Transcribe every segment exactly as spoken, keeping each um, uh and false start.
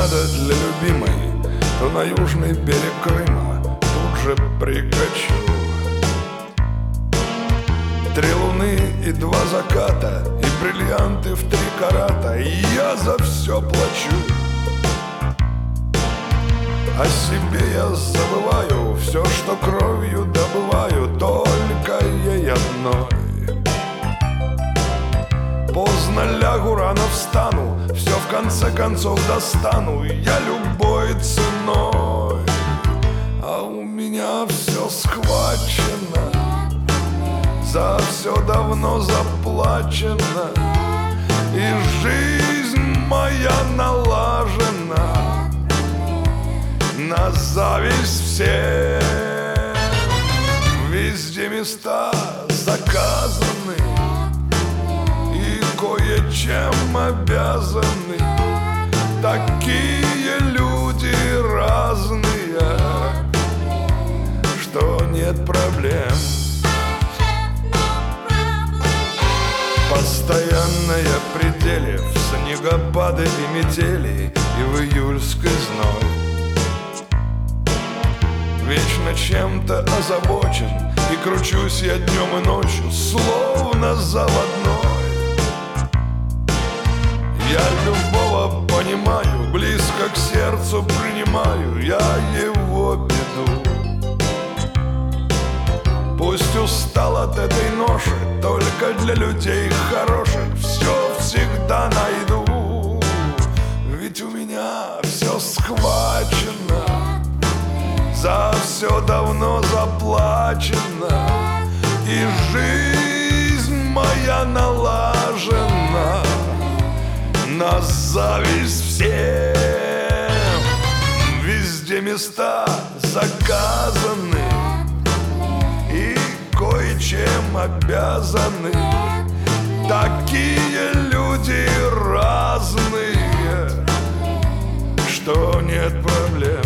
надо для любимой, то на южный берег Крыма тут же прикачу. Три луны и два заката, и бриллианты в три карата, и я за все плачу. О себе я забываю, все, что кровью добываю, только ей одной. Поздно лягу, рано встану, все в конце концов достану я любой ценой. А у меня все схвачено, за все давно заплачено, и жизнь моя налажена на зависть всем. Везде места заказаны и кое-чем обязаны. Такие люди разные, что нет проблем. Постоянно я в пределе, в снегопады и метели, и в июльской зной. Вечно чем-то озабочен, и кручусь я днем и ночью, словно заводной. Я любого понимаю, близко к сердцу принимаю я его беду. Пусть устал от этой ноши, только для людей хороших все всегда найду. Ведь у меня все схвачено, за все давно заплачено, и жизнь моя налажена на зависть всем. Везде места заказаны и кое-чем обязаны. Такие люди разные, что нет проблем.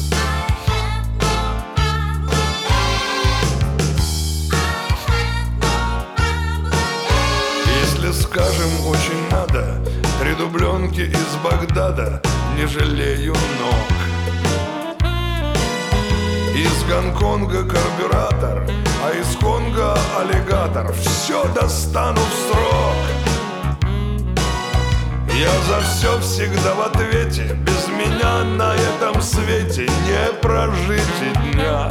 Если, скажем, очень надо, три дубленки из Багдада, не жалею ног. Из Гонконга карбюратор, а из Конго аллигатор, все достану в срок. Я за все всегда в ответе, без меня на этом свете не прожить и дня.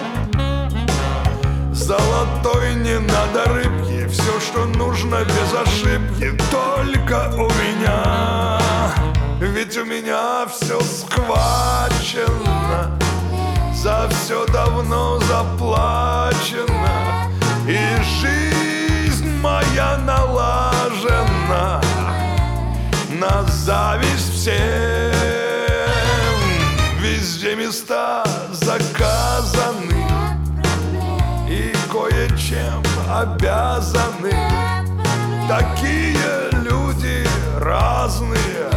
Золотой не надо рыбки, все, что нужно без ошибки, только у меня. Ведь у меня все схвачено, за все давно заплачено, и жизнь моя налажена на зависть всем. Везде места заказаны и кое-чем обязаны. Такие люди разные,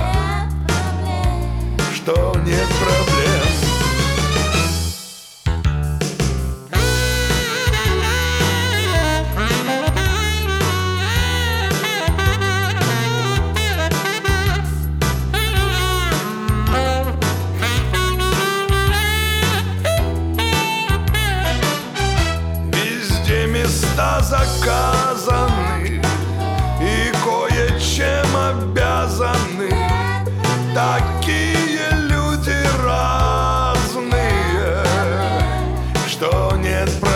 что нет проблем. Заказаны и кое-чем обязаны. Такие люди разные, что нет проблем.